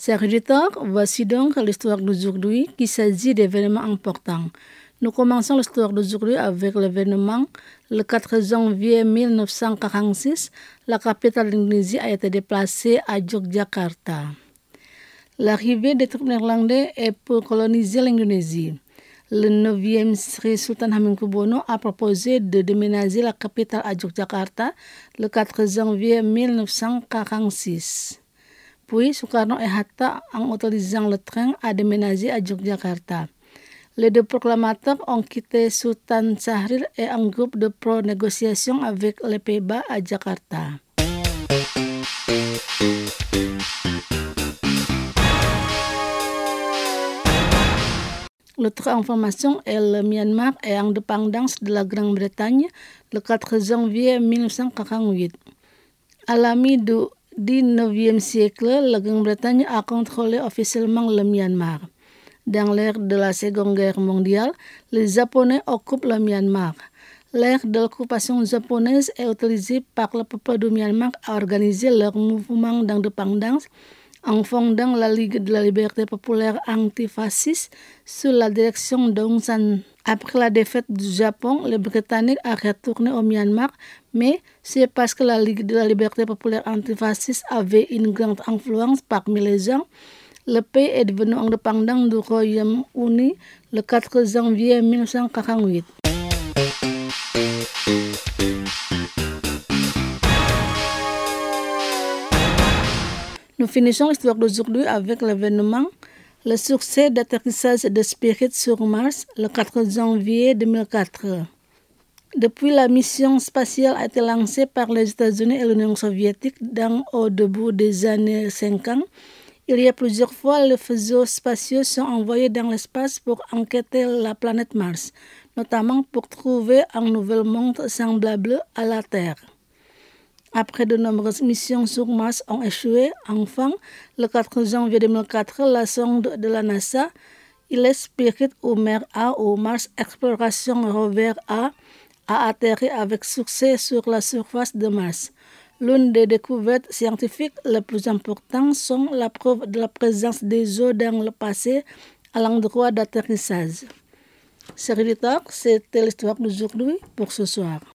Chers auditeurs, voici donc l'histoire d'aujourd'hui qui s'agit d'événements importants. Nous commençons l'histoire d'aujourd'hui avec l'événement. Le 4 janvier 1946, la capitale d'Indonésie a été déplacée à Yogyakarta. L'arrivée des troupes néerlandaises est pour coloniser l'Indonésie. Le 9e Sri Sultan Hamengkubuwono a proposé de déménager la capitale à Yogyakarta le 4 janvier 1946. Puis, Sukarno et Hatta, en utilisant le train, a déménagé à Yogyakarta. Les deux proclamateurs ont quitté Sultan Syahrir et un groupe de pro-négociation avec les Pays-Bas à Jakarta. L'autre information est le Myanmar est en indépendance de la Grande-Bretagne le 4 janvier 1948. À la mi-du 19e siècle, la Grande-Bretagne a contrôlé officiellement le Myanmar. Dans l'ère de la Seconde Guerre mondiale, les Japonais occupent le Myanmar. L'ère de l'occupation japonaise est utilisée par le peuple du Myanmar à organiser leur mouvement d'indépendance en fondant la Ligue de la Liberté populaire antifasciste sous la direction d'Aung San. Après la défaite du Japon, les Britanniques ont retourné au Myanmar, mais c'est parce que la Ligue de la Liberté populaire antifasciste avait une grande influence parmi les gens. Le pays est devenu indépendant du Royaume-Uni le 4 janvier 1948. Nous finissons l'histoire d'aujourd'hui avec l'événement le succès d'atterrissage de Spirit sur Mars le 4 janvier 2004. Depuis la mission spatiale a été lancée par les États-Unis et l'Union soviétique au début des années 50, il y a plusieurs fois les vaisseaux spatiaux sont envoyés dans l'espace pour enquêter la planète Mars, notamment pour trouver un nouvel monde semblable à la Terre. Après de nombreuses missions sur Mars ont échoué, enfin, le 4 janvier 2004, la sonde de la NASA, Spirit ou MER A ou Mars Exploration Rover A atterri avec succès sur la surface de Mars. L'une des découvertes scientifiques les plus importantes sont la preuve de la présence des eaux dans le passé à l'endroit d'atterrissage. Chers auditeurs, c'était l'histoire d'aujourd'hui pour ce soir.